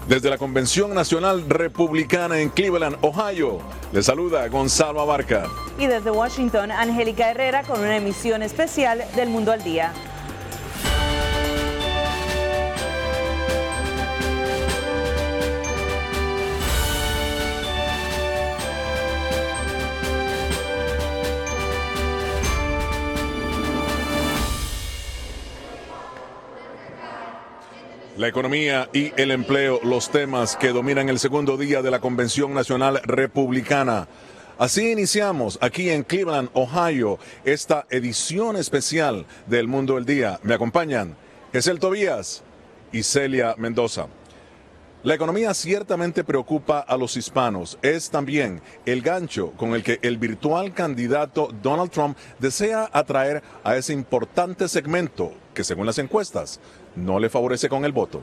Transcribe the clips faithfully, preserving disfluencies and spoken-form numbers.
Desde la Convención Nacional Republicana en Cleveland, Ohio, les saluda Gonzalo Abarca. Y desde Washington, Angélica Herrera con una emisión especial del Mundo al Día. La economía y el empleo, los temas que dominan el segundo día de la Convención Nacional Republicana. Así iniciamos aquí en Cleveland, Ohio, esta edición especial del Mundo del Día. Me acompañan Gesell Tobías y Celia Mendoza. La economía ciertamente preocupa a los hispanos. Es también el gancho con el que el virtual candidato Donald Trump desea atraer a ese importante segmento que, según las encuestas, no le favorece con el voto.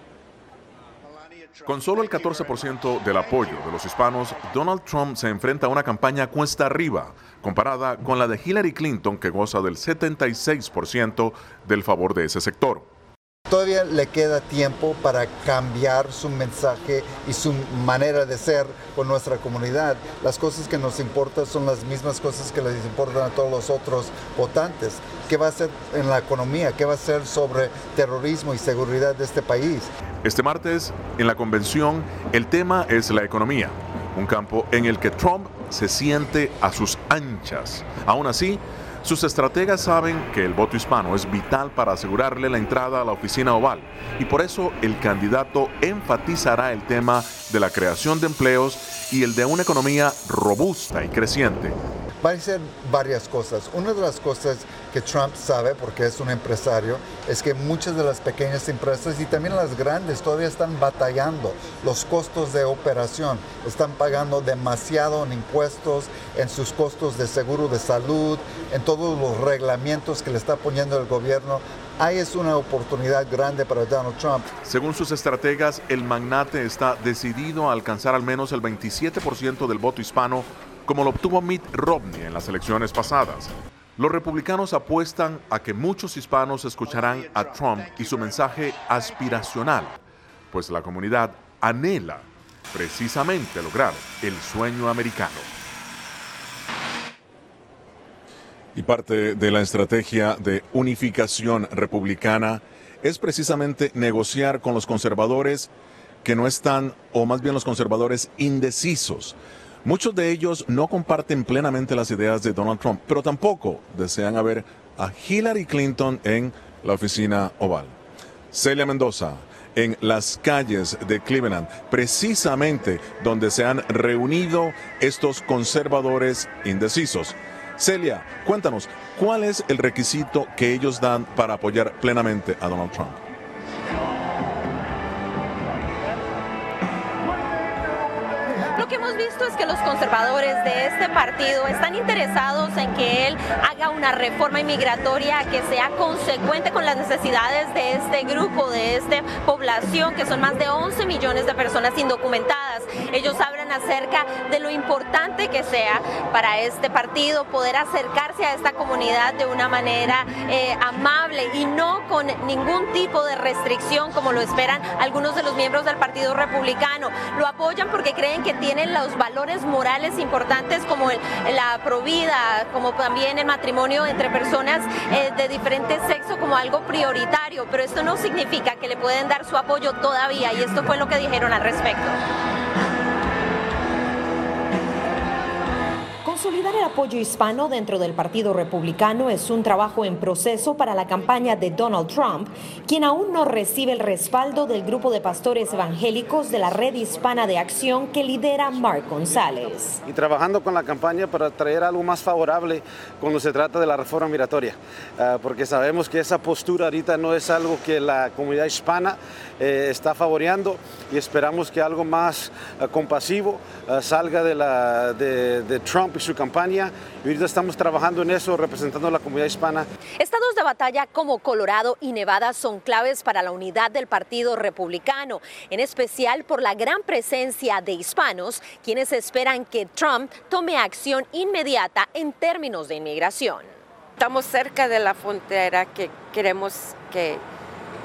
Con solo el catorce por ciento del apoyo de los hispanos, Donald Trump se enfrenta a una campaña cuesta arriba, comparada con la de Hillary Clinton, que goza del setenta y seis por ciento del favor de ese sector. Todavía le queda tiempo para cambiar su mensaje y su manera de ser con nuestra comunidad. Las cosas que nos importan son las mismas cosas que les importan a todos los otros votantes. ¿Qué va a hacer en la economía? ¿Qué va a hacer sobre terrorismo y seguridad de este país? Este martes, en la convención, el tema es la economía, un campo en el que Trump se siente a sus anchas. Aún así, sus estrategas saben que el voto hispano es vital para asegurarle la entrada a la oficina oval y por eso el candidato enfatizará el tema de la creación de empleos y el de una economía robusta y creciente. Va a ser varias cosas. Una de las cosas que Trump sabe, porque es un empresario, es que muchas de las pequeñas empresas y también las grandes todavía están batallando. Los costos de operación están pagando demasiado en impuestos, en sus costos de seguro de salud, en todos los reglamentos que le está poniendo el gobierno. Ahí es una oportunidad grande para Donald Trump. Según sus estrategas, el magnate está decidido a alcanzar al menos el veintisiete por ciento del voto hispano, como lo obtuvo Mitt Romney en las elecciones pasadas. Los republicanos apuestan a que muchos hispanos escucharán a Trump y su mensaje aspiracional, pues la comunidad anhela precisamente lograr el sueño americano. Y parte de la estrategia de unificación republicana es precisamente negociar con los conservadores que no están, o más bien los conservadores indecisos. Muchos de ellos no comparten plenamente las ideas de Donald Trump, pero tampoco desean ver a Hillary Clinton en la oficina oval. Celia Mendoza, en las calles de Cleveland, precisamente donde se han reunido estos conservadores indecisos. Celia, cuéntanos, ¿cuál es el requisito que ellos dan para apoyar plenamente a Donald Trump? Lo que hemos visto es que los conservadores de este partido están interesados en que él haga una reforma inmigratoria que sea consecuente con las necesidades de este grupo, de esta población, que son más de once millones de personas indocumentadas. Ellos hablan acerca de lo importante que sea para este partido poder acercarse a esta comunidad de una manera eh, amable y no con ningún tipo de restricción como lo esperan algunos de los miembros del Partido Republicano. Lo apoyan porque creen que tienen los valores morales importantes como el, la provida, como también el matrimonio entre personas eh, de diferente sexo como algo prioritario, pero esto no significa que le pueden dar su apoyo todavía, y esto fue lo que dijeron al respecto. Consolidar el apoyo hispano dentro del Partido Republicano es un trabajo en proceso para la campaña de Donald Trump, quien aún no recibe el respaldo del grupo de pastores evangélicos de la Red Hispana de Acción que lidera Mark González. Y trabajando con la campaña para traer algo más favorable cuando se trata de la reforma migratoria, uh, porque sabemos que esa postura ahorita no es algo que la comunidad hispana eh, está favoreando, y esperamos que algo más uh, compasivo uh, salga de, la, de, de Trump y su campaña, y ahorita estamos trabajando en eso, representando a la comunidad hispana. Estados de batalla como Colorado y Nevada son claves para la unidad del Partido Republicano, en especial por la gran presencia de hispanos, quienes esperan que Trump tome acción inmediata en términos de inmigración. Estamos cerca de la frontera que queremos que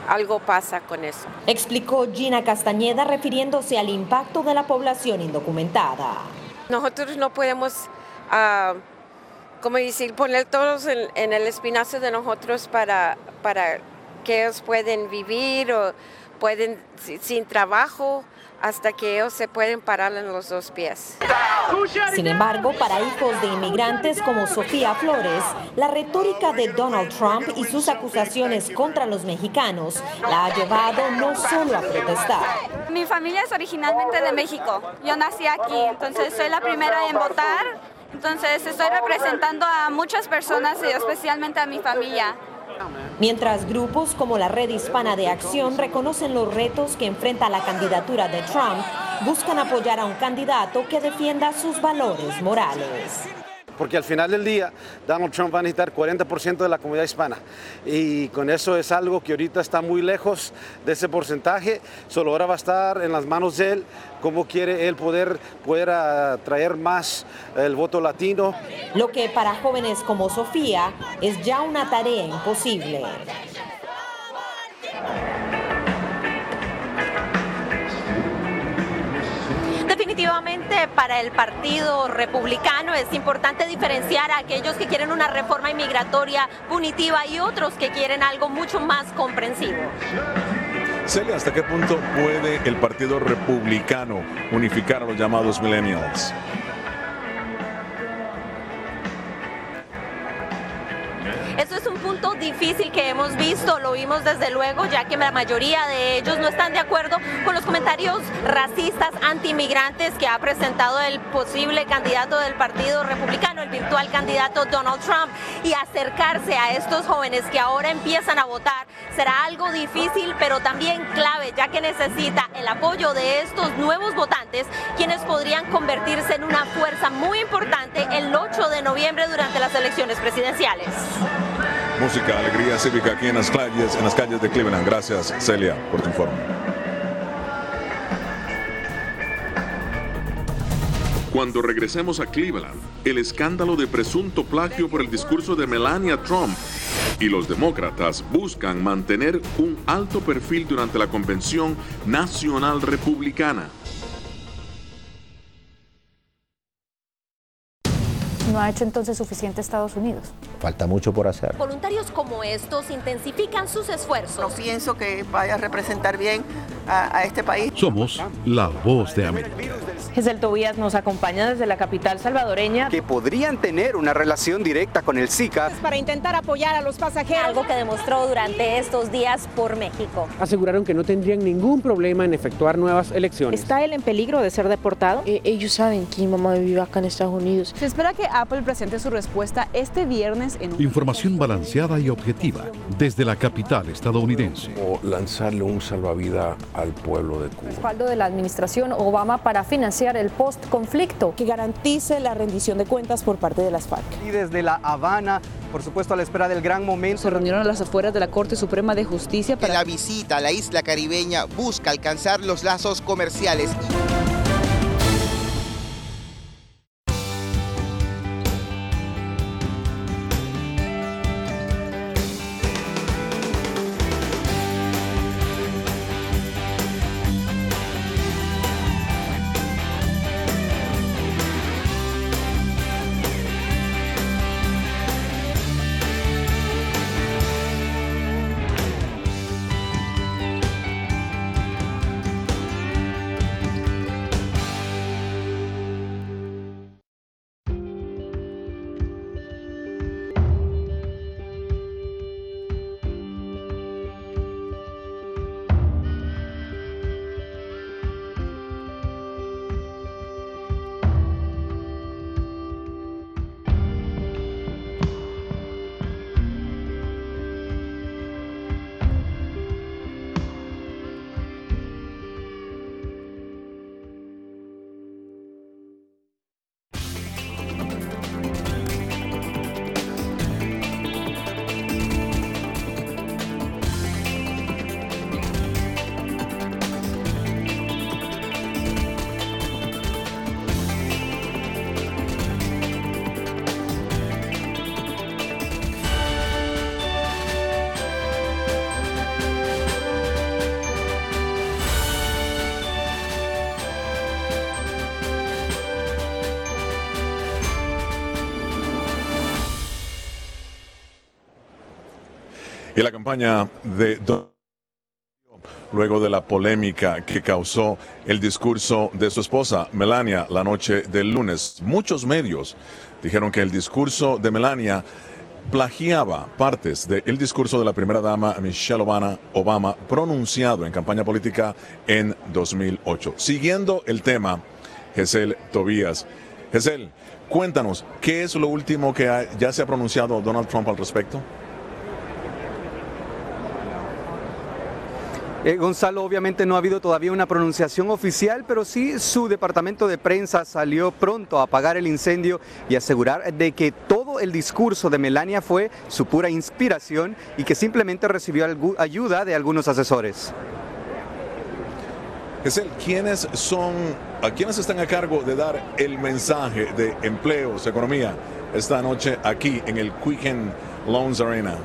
algo pasa con eso. Explicó Gina Castañeda refiriéndose al impacto de la población indocumentada. Nosotros no podemos, uh, como decir, poner todos en, en el espinazo de nosotros para, para que ellos pueden vivir o pueden sin trabajo hasta que ellos se pueden parar en los dos pies. Sin embargo, para hijos de inmigrantes como Sofía Flores, la retórica de Donald Trump y sus acusaciones contra los mexicanos la ha llevado no solo a protestar. Mi familia es originalmente de México. Yo nací aquí, entonces soy la primera en votar. Entonces estoy representando a muchas personas y especialmente a mi familia. Mientras grupos como la Red Hispana de Acción reconocen los retos que enfrenta la candidatura de Trump, buscan apoyar a un candidato que defienda sus valores morales. Porque al final del día, Donald Trump va a necesitar cuarenta por ciento de la comunidad hispana. Y con eso es algo que ahorita está muy lejos de ese porcentaje. Solo ahora va a estar en las manos de él, cómo quiere él poder, poder atraer más el voto latino. Lo que para jóvenes como Sofía es ya una tarea imposible. Definitivamente para el Partido Republicano es importante diferenciar a aquellos que quieren una reforma inmigratoria punitiva y otros que quieren algo mucho más comprensivo. Celia, ¿hasta qué punto puede el Partido Republicano unificar a los llamados millennials? Eso es un punto difícil que hemos visto, lo vimos desde luego, ya que la mayoría de ellos no están de acuerdo con los comentarios racistas, anti-inmigrantes que ha presentado el posible candidato del Partido Republicano, el virtual candidato Donald Trump, y acercarse a estos jóvenes que ahora empiezan a votar será algo difícil, pero también clave, ya que necesita el apoyo de estos nuevos votantes, quienes podrían convertirse en una fuerza muy importante el ocho de noviembre durante las elecciones presidenciales. Música, alegría cívica aquí en las calles, en las calles de Cleveland. Gracias, Celia, por tu informe. Cuando regresemos a Cleveland, el escándalo de presunto plagio por el discurso de Melania Trump y los demócratas buscan mantener un alto perfil durante la Convención Nacional Republicana. ¿No ha hecho entonces suficiente Estados Unidos? Falta mucho por hacer. Voluntarios como estos intensifican sus esfuerzos. No pienso que vaya a representar bien a, a este país. Somos la voz de América. Giselle Tobías nos acompaña desde la capital salvadoreña. Que podrían tener una relación directa con el SICA. Para intentar apoyar a los pasajeros. Algo que demostró durante estos días por México. Aseguraron que no tendrían ningún problema en efectuar nuevas elecciones. ¿Está él en peligro de ser deportado? Eh, ellos saben que mi mamá vive acá en Estados Unidos. Se espera que Apple presente su respuesta este viernes en un... Información balanceada y objetiva desde la capital estadounidense. O lanzarle un salvavidas al pueblo de Cuba. Respaldo de la administración Obama para financiar el post-conflicto. Que garantice la rendición de cuentas por parte de las FARC. Y desde La Habana, por supuesto a la espera del gran momento. Se reunieron a las afueras de la Corte Suprema de Justicia para... La visita a la isla caribeña busca alcanzar los lazos comerciales. Y la campaña de Donald Trump, luego de la polémica que causó el discurso de su esposa, Melania, la noche del lunes. Muchos medios dijeron que el discurso de Melania plagiaba partes del discurso de la primera dama Michelle Obama, Obama pronunciado en campaña política en dos mil ocho. Siguiendo el tema, Jesel Tobías. Jesel, cuéntanos, ¿qué es lo último que ha, ya se ha pronunciado Donald Trump al respecto? Eh, Gonzalo, obviamente no ha habido todavía una pronunciación oficial, pero sí su departamento de prensa salió pronto a apagar el incendio y asegurar de que todo el discurso de Melania fue su pura inspiración y que simplemente recibió ayuda de algunos asesores. Jesel, ¿quiénes son, a quiénes están a cargo de dar el mensaje de empleos, economía, esta noche aquí en el Quicken Loans Arena?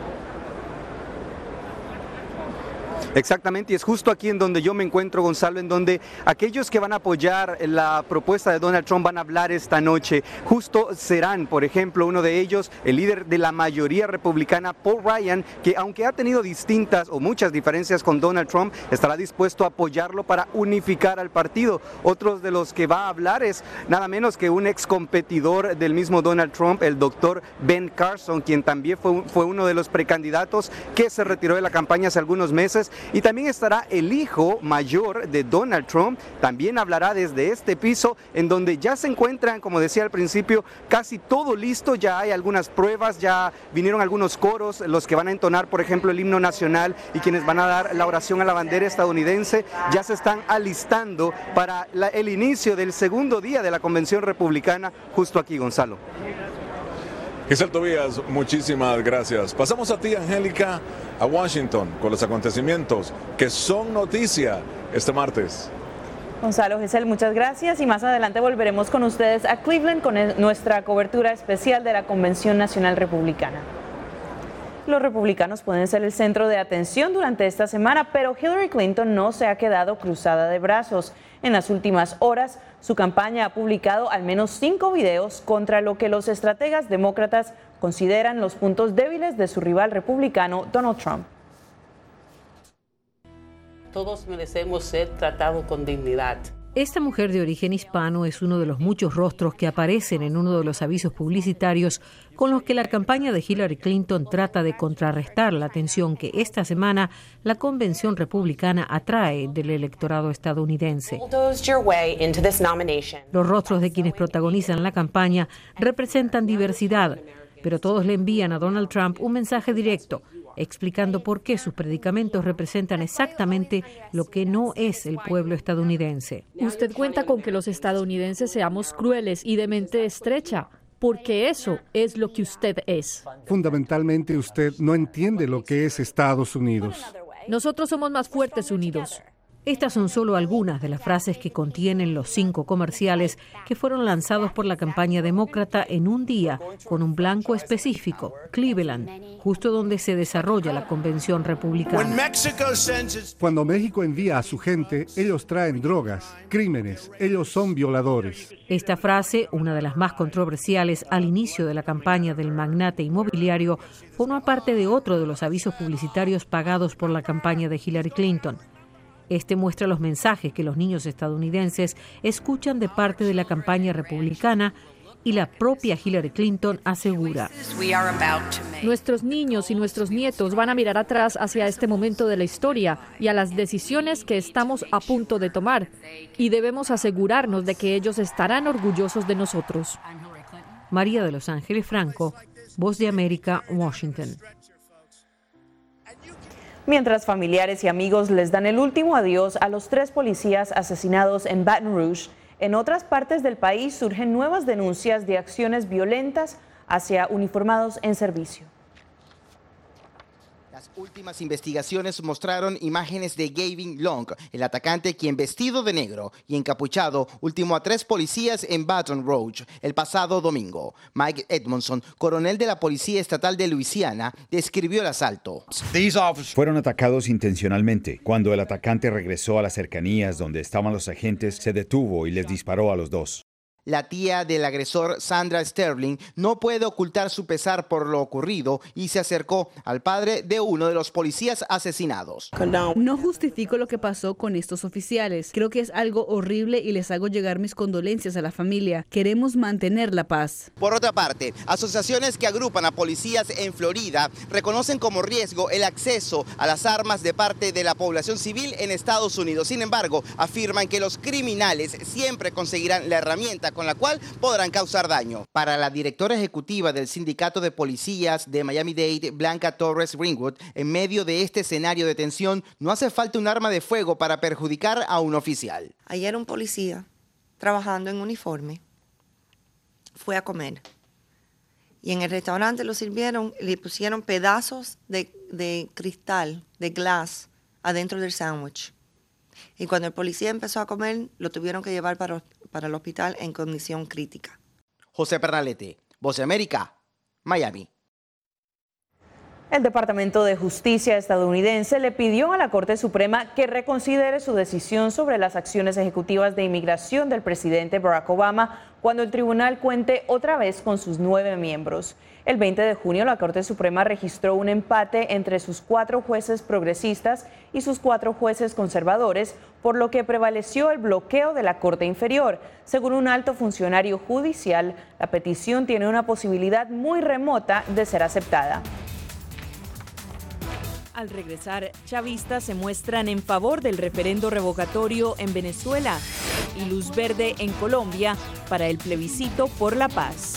Exactamente, y es justo aquí en donde yo me encuentro, Gonzalo, en donde aquellos que van a apoyar la propuesta de Donald Trump van a hablar esta noche. Justo serán, por ejemplo, uno de ellos, el líder de la mayoría republicana, Paul Ryan, que aunque ha tenido distintas o muchas diferencias con Donald Trump, estará dispuesto a apoyarlo para unificar al partido. Otros de los que va a hablar es nada menos que un ex competidor del mismo Donald Trump, el doctor Ben Carson, quien también fue, fue uno de los precandidatos que se retiró de la campaña hace algunos meses. Y también estará el hijo mayor de Donald Trump, también hablará desde este piso en donde ya se encuentran, como decía al principio, casi todo listo, ya hay algunas pruebas, ya vinieron algunos coros, los que van a entonar, por ejemplo, el himno nacional y quienes van a dar la oración a la bandera estadounidense, ya se están alistando para la, el inicio del segundo día de la convención republicana justo aquí, Gonzalo. Jesel Tobías, muchísimas gracias. Pasamos a ti, Angélica, a Washington con los acontecimientos que son noticia este martes. Gonzalo, Jesel, muchas gracias y más adelante volveremos con ustedes a Cleveland con el, nuestra cobertura especial de la Convención Nacional Republicana. Los republicanos pueden ser el centro de atención durante esta semana, pero Hillary Clinton no se ha quedado cruzada de brazos. En las últimas horas, su campaña ha publicado al menos cinco videos contra lo que los estrategas demócratas consideran los puntos débiles de su rival republicano, Donald Trump. Todos merecemos ser tratados con dignidad. Esta mujer de origen hispano es uno de los muchos rostros que aparecen en uno de los avisos publicitarios con los que la campaña de Hillary Clinton trata de contrarrestar la atención que esta semana la convención republicana atrae del electorado estadounidense. Los rostros de quienes protagonizan la campaña representan diversidad, pero todos le envían a Donald Trump un mensaje directo, explicando por qué sus predicamentos representan exactamente lo que no es el pueblo estadounidense. Usted cuenta con que los estadounidenses seamos crueles y de mente estrecha, porque eso es lo que usted es. Fundamentalmente, usted no entiende lo que es Estados Unidos. Nosotros somos más fuertes unidos. Estas son solo algunas de las frases que contienen los cinco comerciales que fueron lanzados por la campaña demócrata en un día con un blanco específico, Cleveland, justo donde se desarrolla la convención republicana. Cuando México envía a su gente, ellos traen drogas, crímenes, ellos son violadores. Esta frase, una de las más controversiales al inicio de la campaña del magnate inmobiliario, forma parte de otro de los avisos publicitarios pagados por la campaña de Hillary Clinton. Este muestra los mensajes que los niños estadounidenses escuchan de parte de la campaña republicana y la propia Hillary Clinton asegura: nuestros niños y nuestros nietos van a mirar atrás hacia este momento de la historia y a las decisiones que estamos a punto de tomar, y debemos asegurarnos de que ellos estarán orgullosos de nosotros. María de Los Ángeles Franco, Voz de América, Washington. Mientras familiares y amigos les dan el último adiós a los tres policías asesinados en Baton Rouge, en otras partes del país surgen nuevas denuncias de acciones violentas hacia uniformados en servicio. Las últimas investigaciones mostraron imágenes de Gavin Long, el atacante quien vestido de negro y encapuchado ultimó a tres policías en Baton Rouge el pasado domingo. Mike Edmondson, coronel de la Policía Estatal de Luisiana, describió el asalto. Fueron atacados intencionalmente. Cuando el atacante regresó a las cercanías donde estaban los agentes, se detuvo y les disparó a los dos. La tía del agresor, Sandra Sterling, no puede ocultar su pesar por lo ocurrido y se acercó al padre de uno de los policías asesinados. No justifico lo que pasó con estos oficiales. Creo que es algo horrible y les hago llegar mis condolencias a la familia. Queremos mantener la paz. Por otra parte, asociaciones que agrupan a policías en Florida reconocen como riesgo el acceso a las armas de parte de la población civil en Estados Unidos. Sin embargo, afirman que los criminales siempre conseguirán la herramienta con la cual podrán causar daño. Para la directora ejecutiva del Sindicato de Policías de Miami-Dade, Blanca Torres Ringwood, en medio de este escenario de tensión, no hace falta un arma de fuego para perjudicar a un oficial. Ayer un policía, trabajando en uniforme, fue a comer. Y en el restaurante lo sirvieron, le pusieron pedazos de, de cristal, de glass, adentro del sándwich. Y cuando el policía empezó a comer, lo tuvieron que llevar para, para el hospital en condición crítica. José Pernalete, Voz de América, Miami. El Departamento de Justicia estadounidense le pidió a la Corte Suprema que reconsidere su decisión sobre las acciones ejecutivas de inmigración del presidente Barack Obama cuando el tribunal cuente otra vez con sus nueve miembros. El veinte de junio, la Corte Suprema registró un empate entre sus cuatro jueces progresistas y sus cuatro jueces conservadores, por lo que prevaleció el bloqueo de la Corte Inferior. Según un alto funcionario judicial, la petición tiene una posibilidad muy remota de ser aceptada. Al regresar, chavistas se muestran en favor del referendo revocatorio en Venezuela y luz verde en Colombia para el plebiscito por la paz.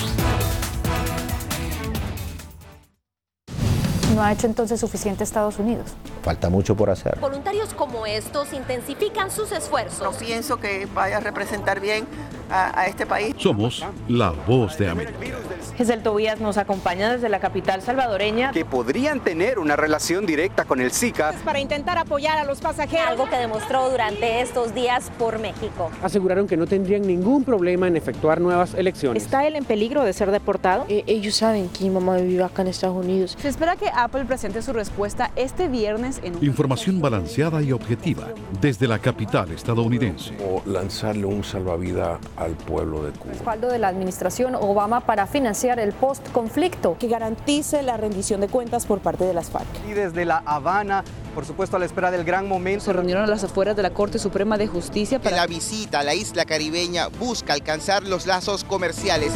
¿No ha hecho entonces suficiente Estados Unidos? Falta mucho por hacer. Voluntarios como estos intensifican sus esfuerzos. No pienso que vaya a representar bien a, a este país. Somos la Voz de América. Gesell Tobías nos acompaña desde la capital salvadoreña. Que podrían tener una relación directa con el Zika. Para intentar apoyar a los pasajeros. Algo que demostró durante estos días por México. Aseguraron que no tendrían ningún problema en efectuar nuevas elecciones. ¿Está él en peligro de ser deportado? Eh, ellos saben que mi mamá vive acá en Estados Unidos. Se espera que Apple presente su respuesta este viernes en un... Información balanceada y objetiva desde la capital estadounidense. O lanzarle un salvavidas al pueblo de Cuba. Respaldo de la administración Obama para financiar el post-conflicto. Que garantice la rendición de cuentas por parte de las FARC. Y desde La Habana, por supuesto a la espera del gran momento. Se reunieron a las afueras de la Corte Suprema de Justicia para... La visita a la isla caribeña busca alcanzar los lazos comerciales.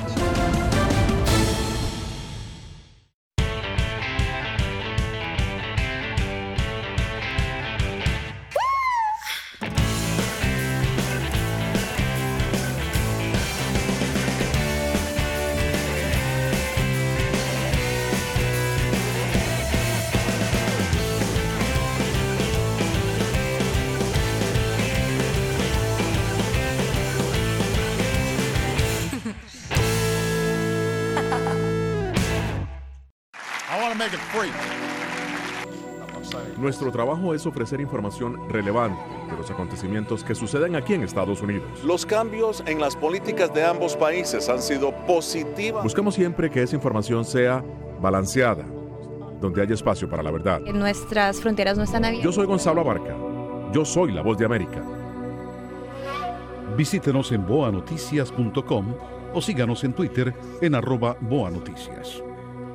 Nuestro trabajo es ofrecer información relevante de los acontecimientos que suceden aquí en Estados Unidos. Los cambios en las políticas de ambos países han sido positivos. Buscamos siempre que esa información sea balanceada, donde haya espacio para la verdad. Nuestras fronteras no están abiertas. Yo soy Gonzalo Abarca. Yo soy la Voz de América. Visítenos en boa noticias punto com o síganos en Twitter en arroba boa noticias.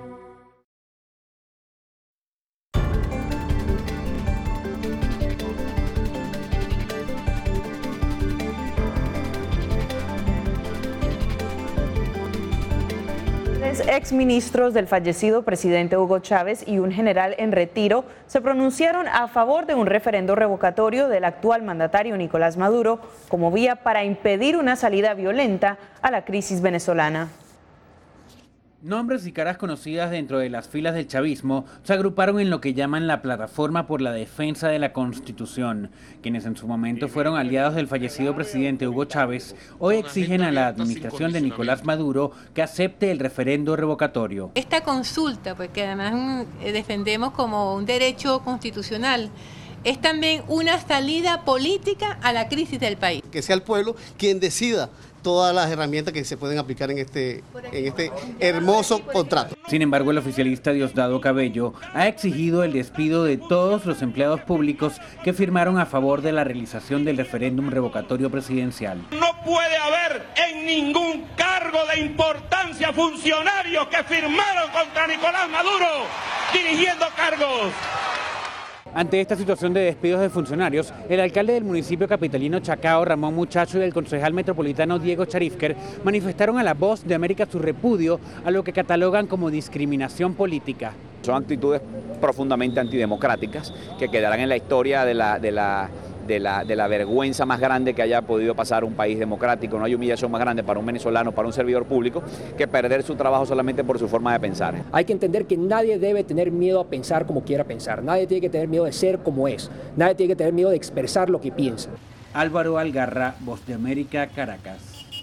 Exministros del fallecido presidente Hugo Chávez y un general en retiro se pronunciaron a favor de un referendo revocatorio del actual mandatario Nicolás Maduro como vía para impedir una salida violenta a la crisis venezolana. Nombres y caras conocidas dentro de las filas del chavismo se agruparon en lo que llaman la Plataforma por la Defensa de la Constitución, quienes en su momento fueron aliados del fallecido presidente Hugo Chávez, hoy exigen a la administración de Nicolás Maduro que acepte el referendo revocatorio. Esta consulta, pues que además defendemos como un derecho constitucional, es también una salida política a la crisis del país. Que sea el pueblo quien decida todas las herramientas que se pueden aplicar en este, en este hermoso contrato. Sin embargo, el oficialista Diosdado Cabello ha exigido el despido de todos los empleados públicos que firmaron a favor de la realización del referéndum revocatorio presidencial. No puede haber en ningún cargo de importancia funcionarios que firmaron contra Nicolás Maduro dirigiendo cargos. Ante esta situación de despidos de funcionarios, el alcalde del municipio capitalino Chacao, Ramón Muchacho, y el concejal metropolitano Diego Charifker manifestaron a La Voz de América su repudio a lo que catalogan como discriminación política. Son actitudes profundamente antidemocráticas que quedarán en la historia de la, de la, de la, de la vergüenza más grande que haya podido pasar un país democrático. No hay humillación más grande para un venezolano, para un servidor público, que perder su trabajo solamente por su forma de pensar. Hay que entender que nadie debe tener miedo a pensar como quiera pensar. Nadie tiene que tener miedo de ser como es. Nadie tiene que tener miedo de expresar lo que piensa. Álvaro Algarra, Voz de América, Caracas.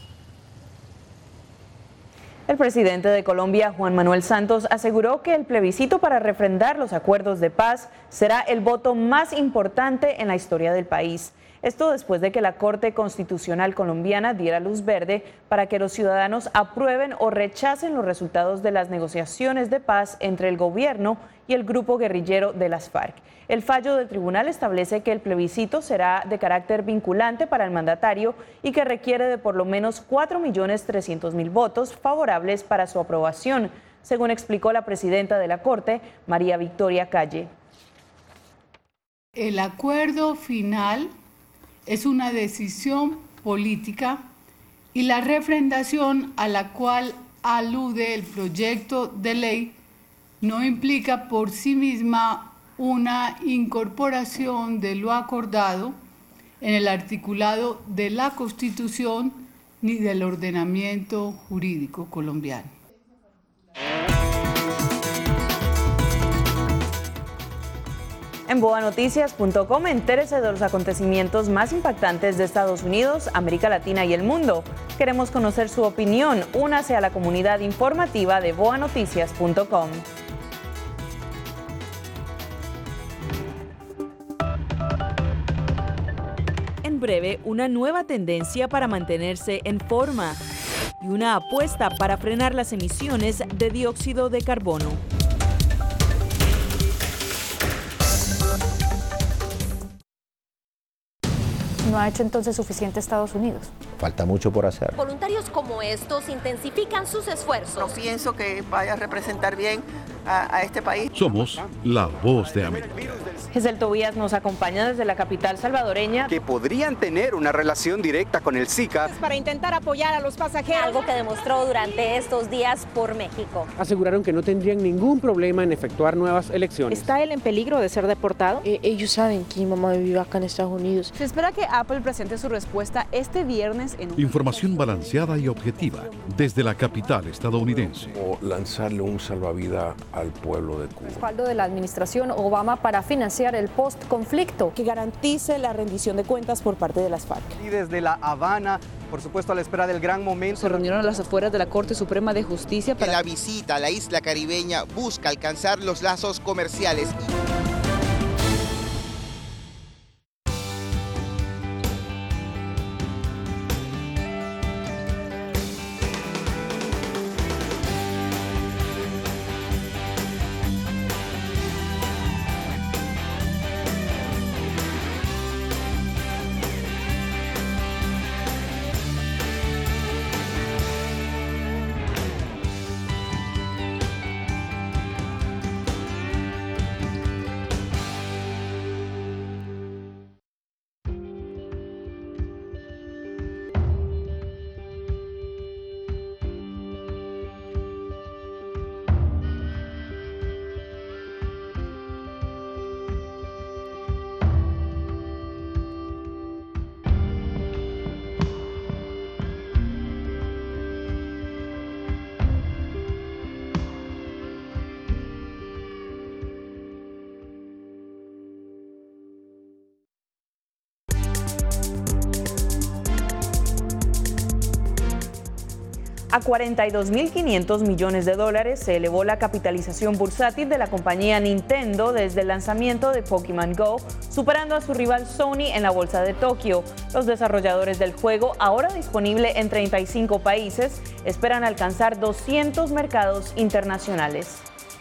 El presidente de Colombia, Juan Manuel Santos, aseguró que el plebiscito para refrendar los acuerdos de paz será el voto más importante en la historia del país. Esto después de que la Corte Constitucional colombiana diera luz verde para que los ciudadanos aprueben o rechacen los resultados de las negociaciones de paz entre el gobierno y el grupo guerrillero de las FARC. El fallo del tribunal establece que el plebiscito será de carácter vinculante para el mandatario y que requiere de por lo menos cuatro millones trescientos mil votos favorables para su aprobación, según explicó la presidenta de la Corte, María Victoria Calle. El acuerdo final es una decisión política y la refrendación a la cual alude el proyecto de ley no implica por sí misma una incorporación de lo acordado en el articulado de la Constitución ni del ordenamiento jurídico colombiano. En boa noticias punto com, entérese de los acontecimientos más impactantes de Estados Unidos, América Latina y el mundo. Queremos conocer su opinión. Únase a la comunidad informativa de boa noticias punto com. En breve, una nueva tendencia para mantenerse en forma y una apuesta para frenar las emisiones de dióxido de carbono. ¿No ha hecho entonces suficiente Estados Unidos? Falta mucho por hacer. Voluntarios como estos intensifican sus esfuerzos. No pienso que vaya a representar bien a, a este país. Somos la Voz de América. Gesell Tobías nos acompaña desde la capital salvadoreña. Que podrían tener una relación directa con el SICA. Para intentar apoyar a los pasajeros. Algo que demostró durante estos días por México. Aseguraron que no tendrían ningún problema en efectuar nuevas elecciones. ¿Está él en peligro de ser deportado? Eh, ellos saben que mi mamá vive acá en Estados Unidos. Se espera que Apple presente su respuesta este viernes en un... Información balanceada y objetiva desde la capital estadounidense. O lanzarle un salvavidas al pueblo de Cuba. Respaldo de la administración Obama para financiar el post-conflicto. Que garantice la rendición de cuentas por parte de las FARC. Y desde La Habana, por supuesto a la espera del gran momento. Se reunieron a las afueras de la Corte Suprema de Justicia para... La visita a la isla caribeña busca alcanzar los lazos comerciales. A cuarenta y dos mil quinientos millones de dólares se elevó la capitalización bursátil de la compañía Nintendo desde el lanzamiento de Pokémon Go, superando a su rival Sony en la bolsa de Tokio. Los desarrolladores del juego, ahora disponible en treinta y cinco países, esperan alcanzar doscientos mercados internacionales.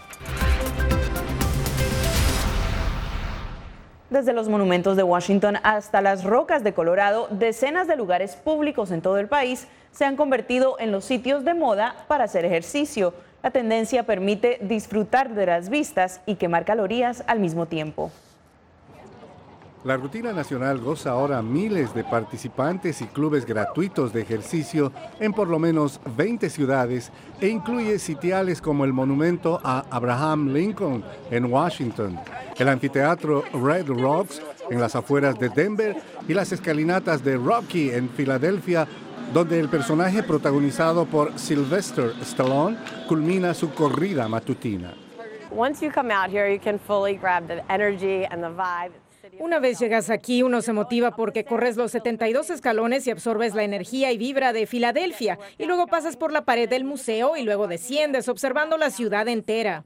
Desde los monumentos de Washington hasta las rocas de Colorado, decenas de lugares públicos en todo el país se han convertido en los sitios de moda para hacer ejercicio. La tendencia permite disfrutar de las vistas y quemar calorías al mismo tiempo. La rutina nacional goza ahora miles de participantes y clubes gratuitos de ejercicio en por lo menos veinte ciudades e incluye sitiales como el monumento a Abraham Lincoln en Washington, el anfiteatro Red Rocks en las afueras de Denver y las escalinatas de Rocky en Filadelfia, donde el personaje protagonizado por Sylvester Stallone culmina su corrida matutina. Once you come out here, you can fully grab the energy and the vibe. Una vez llegas aquí, uno se motiva porque corres los setenta y dos escalones y absorbes la energía y vibra de Filadelfia, y luego pasas por la pared del museo y luego desciendes observando la ciudad entera.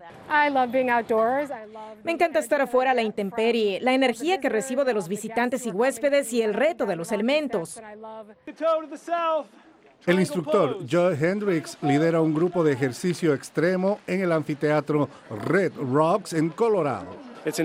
Me encanta estar afuera a la intemperie, la energía que recibo de los visitantes y huéspedes y el reto de los elementos. El instructor Joe Hendricks lidera un grupo de ejercicio extremo en el anfiteatro Red Rocks en Colorado.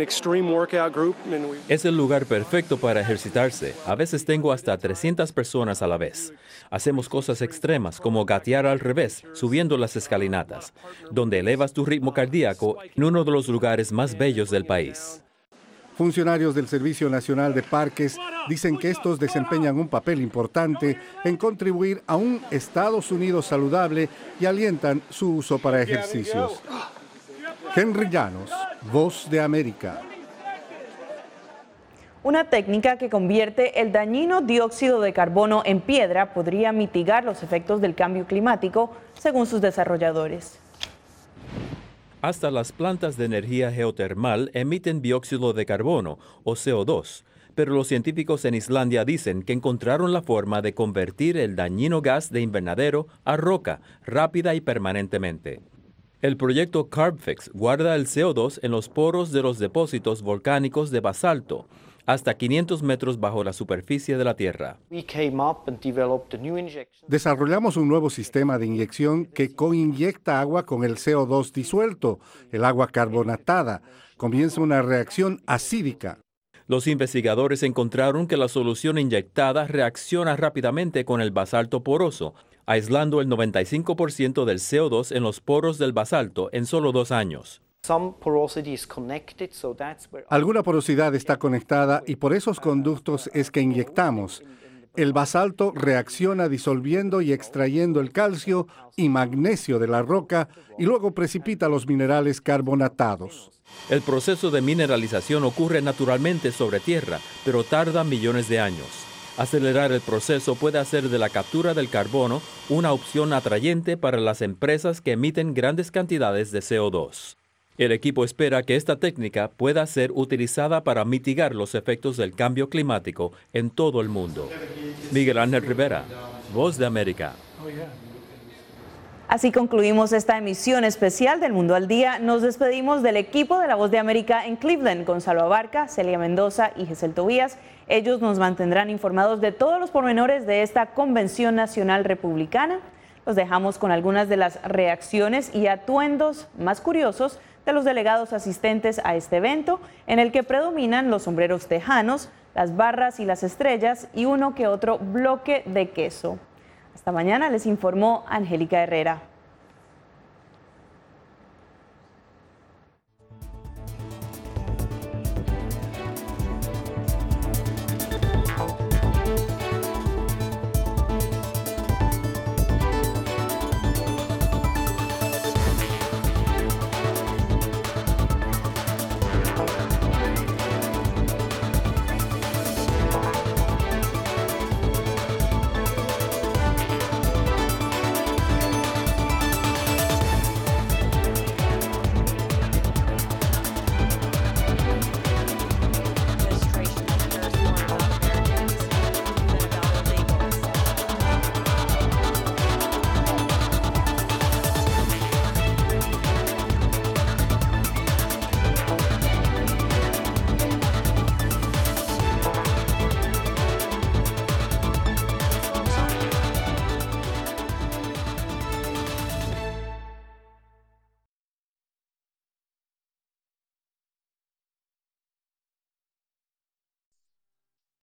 Es el lugar perfecto para ejercitarse. A veces tengo hasta trescientas personas a la vez. Hacemos cosas extremas como gatear al revés, subiendo las escalinatas, donde elevas tu ritmo cardíaco en uno de los lugares más bellos del país. Funcionarios del Servicio Nacional de Parques dicen que estos desempeñan un papel importante en contribuir a un Estados Unidos saludable y alientan su uso para ejercicios. Henry Llanos, Voz de América. Una técnica que convierte el dañino dióxido de carbono en piedra podría mitigar los efectos del cambio climático, según sus desarrolladores. Hasta las plantas de energía geotermal emiten dióxido de carbono, o C O dos, pero los científicos en Islandia dicen que encontraron la forma de convertir el dañino gas de invernadero a roca, rápida y permanentemente. El proyecto CarbFix guarda el C O dos en los poros de los depósitos volcánicos de basalto, hasta quinientos metros bajo la superficie de la Tierra. Desarrollamos un nuevo sistema de inyección que coinyecta agua con el C O dos disuelto, el agua carbonatada. Comienza una reacción acídica. Los investigadores encontraron que la solución inyectada reacciona rápidamente con el basalto poroso, aislando el noventa y cinco por ciento del C O dos en los poros del basalto en solo dos años. Alguna porosidad está conectada y por esos conductos es que inyectamos. El basalto reacciona disolviendo y extrayendo el calcio y magnesio de la roca y luego precipita los minerales carbonatados. El proceso de mineralización ocurre naturalmente sobre tierra, pero tarda millones de años. Acelerar el proceso puede hacer de la captura del carbono una opción atrayente para las empresas que emiten grandes cantidades de C O dos. El equipo espera que esta técnica pueda ser utilizada para mitigar los efectos del cambio climático en todo el mundo. Miguel Ángel Rivera, Voz de América. Así concluimos esta emisión especial del Mundo al Día. Nos despedimos del equipo de La Voz de América en Cleveland, Gonzalo Abarca, Celia Mendoza y Gesel Tobías. Ellos nos mantendrán informados de todos los pormenores de esta Convención Nacional Republicana. Los dejamos con algunas de las reacciones y atuendos más curiosos de los delegados asistentes a este evento, en el que predominan los sombreros tejanos, las barras y las estrellas y uno que otro bloque de queso. Hasta mañana, les informó Angélica Herrera.